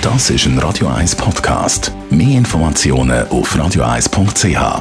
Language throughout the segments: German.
Das ist ein Radio 1 Podcast. Mehr Informationen auf radio1.ch.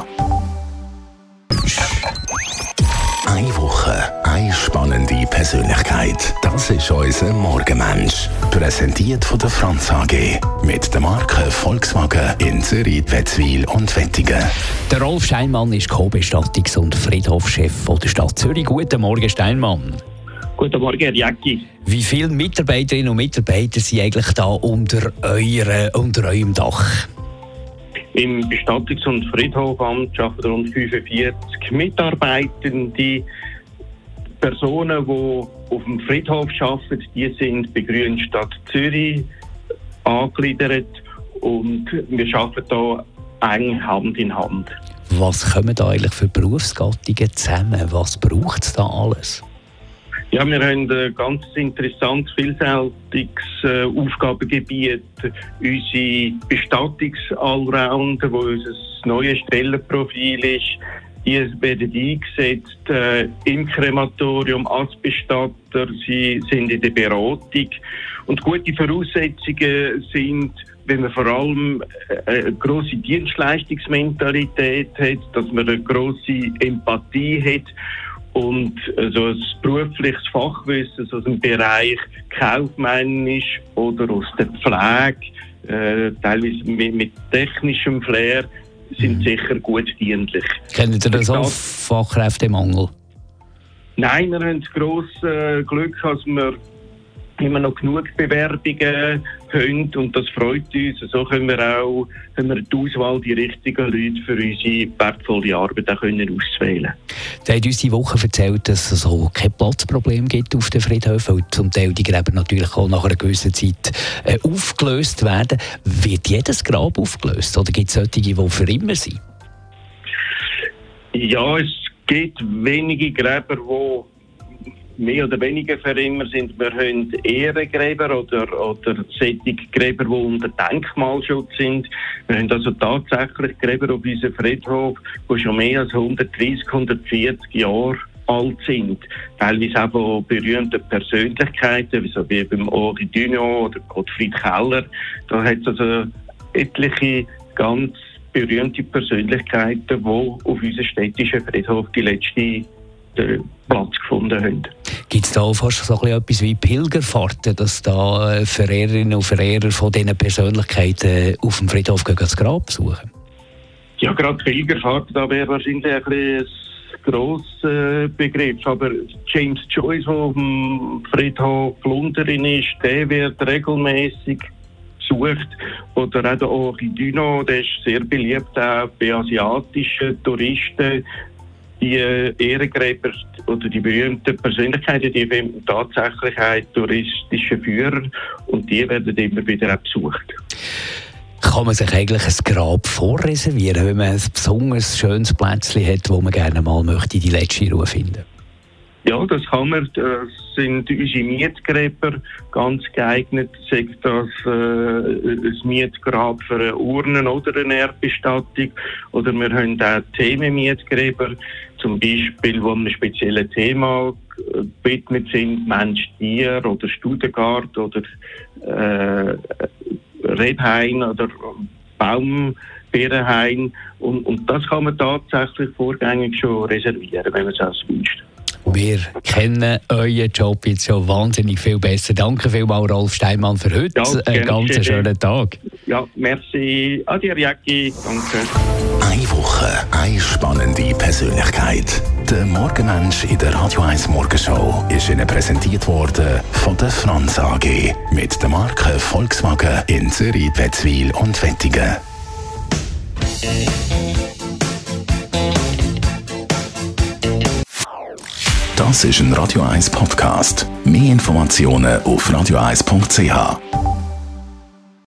Eine Woche, eine spannende Persönlichkeit. Das ist unser Morgenmensch. Präsentiert von der Franz AG. Mit der Marke Volkswagen in Zürich, Wetzwil und Wettingen. Der Rolf Steinmann ist Co-Bestattungs- und Friedhofschef der Stadt Zürich. Guten Morgen, Steinmann. Guten Morgen, Herr Jäcki. Wie viele Mitarbeiterinnen und Mitarbeiter sind eigentlich da unter eurem Dach? Im Bestattungs- und Friedhofamt arbeiten rund 45 Mitarbeitende. Personen, die auf dem Friedhof arbeiten, die sind bei Grünen Stadt Zürich angegliedert und wir arbeiten hier eng Hand in Hand. Was kommen da eigentlich für Berufsgattungen zusammen? Was braucht es da alles? Ja, wir haben ein ganz interessantes, vielfältiges Aufgabengebiet. Unsere Bestattungsallrounder, wo unser neues Stellenprofil ist, die werden eingesetzt im Krematorium als Bestatter. Sie sind in der Beratung. Und gute Voraussetzungen sind, wenn man vor allem eine grosse Dienstleistungsmentalität hat, dass man eine grosse Empathie hat und so ein berufliches Fachwissen aus dem Bereich kaufmännisch oder aus der Pflege, teilweise mit technischem Flair, sind sicher gut dienlich. Kennt ihr das auch, Fachkräftemangel? Nein, wir haben das grosse Glück, dass wir immer noch genug Bewerbungen haben und das freut uns. So können wir die Auswahl, die richtigen Leute für unsere wertvolle Arbeit auch auswählen. Sie haben uns diese Woche erzählt, dass es so kein Platzproblem gibt auf den Friedhöfen, weil zum Teil die Gräber natürlich auch nach einer gewissen Zeit aufgelöst werden. Wird jedes Grab aufgelöst oder gibt es solche, die für immer sind? Ja, es gibt wenige Gräber, die mehr oder weniger für immer sind. Wir haben Ehrengräber oder solche Gräber, die unter Denkmalschutz sind. Wir haben also tatsächlich Gräber auf unserem Friedhof, die schon mehr als 130, 140 Jahre alt sind. Teilweise auch von berühmten Persönlichkeiten, wie beim Henri Dunant oder Gottfried Keller. Da hat es also etliche ganz berühmte Persönlichkeiten, die auf unserem städtischen Friedhof die letzte Platz gefunden haben. Gibt es da fast so etwas wie Pilgerfahrten, dass da Verehrerinnen und Verehrer von diesen Persönlichkeiten auf dem Friedhof gehen das Grab besuchen? Ja, gerade Pilgerfahrten, da wäre wahrscheinlich ein grosser Begriff. Aber James Joyce, der auf dem Friedhof Lunderin ist, der wird regelmäßig besucht. Oder auch der Henri Dunant, der ist sehr beliebt auch bei asiatischen Touristen. Die Ehrengräber oder die berühmten Persönlichkeiten, die finden tatsächlich auch touristische Führer und die werden immer wieder auch besucht. Kann man sich eigentlich ein Grab vorreservieren, wenn man ein besonders schönes Plätzchen hat, wo man gerne mal möchte, die letzte Ruhe finden? Ja, das kann man. Das sind unsere Mietgräber ganz geeignet. Sei das ein Mietgrab für eine Urne oder eine Erdbestattung. Oder wir haben auch Themenmietgräber, zum Beispiel, wo einem speziellen Thema gewidmet sind, Mensch, Tier oder Studengart oder Rebhain oder Baumbeerenhain. Und das kann man tatsächlich vorgängig schon reservieren, wenn man es auch wünscht. Wir kennen euren Job jetzt schon wahnsinnig viel besser. Danke vielmals, Rolf Steinmann, für heute. Ja, einen ganz schönen Tag. Ja, merci. Adi, Jäcki. Danke. Eine Woche, eine spannende Persönlichkeit. Der Morgenmensch in der Radio 1 Morgenshow ist Ihnen präsentiert worden von der Franz AG. Mit der Marke Volkswagen in Zürich, Wetzwil und Wettingen. Das ist ein Radio 1 Podcast. Mehr Informationen auf radio1.ch.